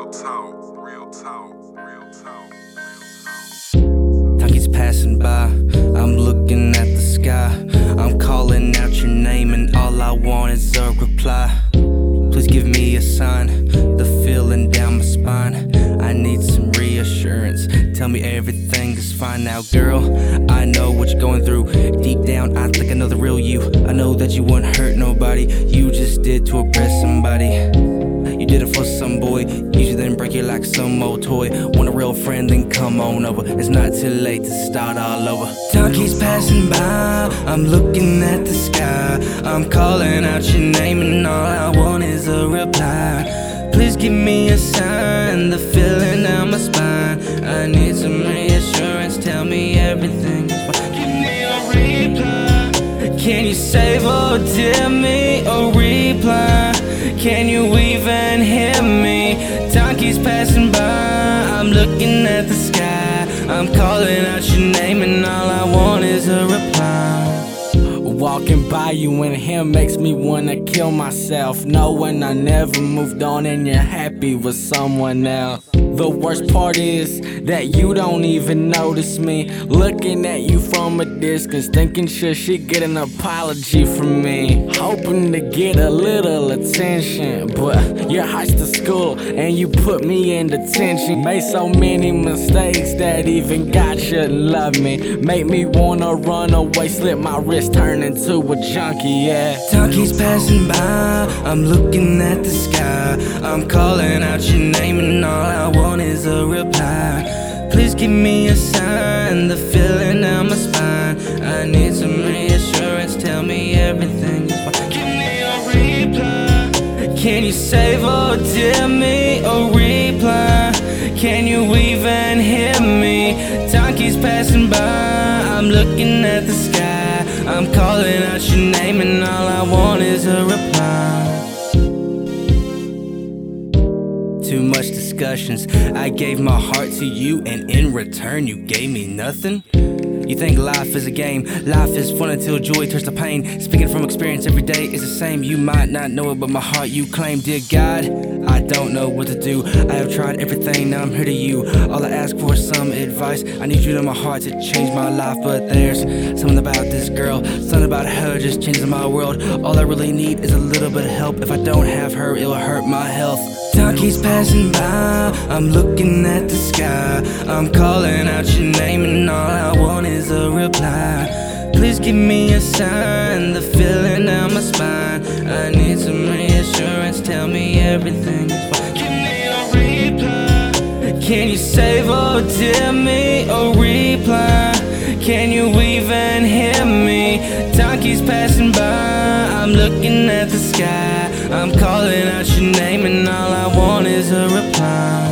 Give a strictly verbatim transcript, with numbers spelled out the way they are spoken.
Real talk, real talk, real talk, real talk. Time keeps passing by, I'm looking at the sky. I'm calling out your name and all I want is a reply. Please give me a sign, the feeling down my spine. I need some reassurance, tell me everything is fine now. Girl, I know what you're going through. Deep down, I think I know the real you. I know that you wouldn't hurt nobody, you just did to impress somebody. You did it for some boy, usually then break you like some old toy. Want a real friend, then come on over. It's not too late to start all over. Time keeps passing by, I'm looking at the sky. I'm calling out your name and all I want is a reply. Please give me a sign, the feeling down my spine. I need some reassurance, tell me everything is fine. Give me a reply. Can you save or dear me a reply? Can you even hear me? Time keeps passing by, I'm looking at the sky. I'm calling out your name and all I want is a reply. Walking by you and him makes me wanna kill myself, knowing I never moved on and you're happy with someone else. The worst part is that you don't even notice me, looking at you from a distance, thinking should she get an apology from me, hoping to get a little attention. But you're heist to school and you put me in detention. Made so many mistakes that even God shouldn't love me. Make me wanna run away, slip my wrist, turn into a junkie, yeah. Time keeps passing by, I'm looking at the sky. I'm calling out your name and all I want is a reply. Please give me a sign, the feeling down my spine. I need some reassurance, tell me everything is fine. Give me a reply. Can you save or dear me a reply? Can you even hear me? Time keeps passing by, I'm looking at the sky. I'm calling out your name and all I want is a reply. Too much discussions, I gave my heart to you and in return you gave me nothing? You think life is a game, life is fun until joy turns to pain. Speaking from experience, every day is the same. You might not know it, but my heart you claim. Dear God, I don't know what to do. I have tried everything, now I'm here to you. All I ask for is some advice. I need you to my heart to change my life. But there's something about this girl, something about her just changes my world. All I really need is a little bit of help. If I don't have her, it'll hurt my health. Time keeps passing by, I'm looking at the sky. I'm calling out your name and all I want is a reply. Please give me a sign, the feeling down my spine. I need some reassurance, tell me everything is fine. Give me a reply. Can you save or dear me a reply? Can you even hear me? Time keeps passing by, I'm looking at the sky. I'm calling out your name and all I want is a reply.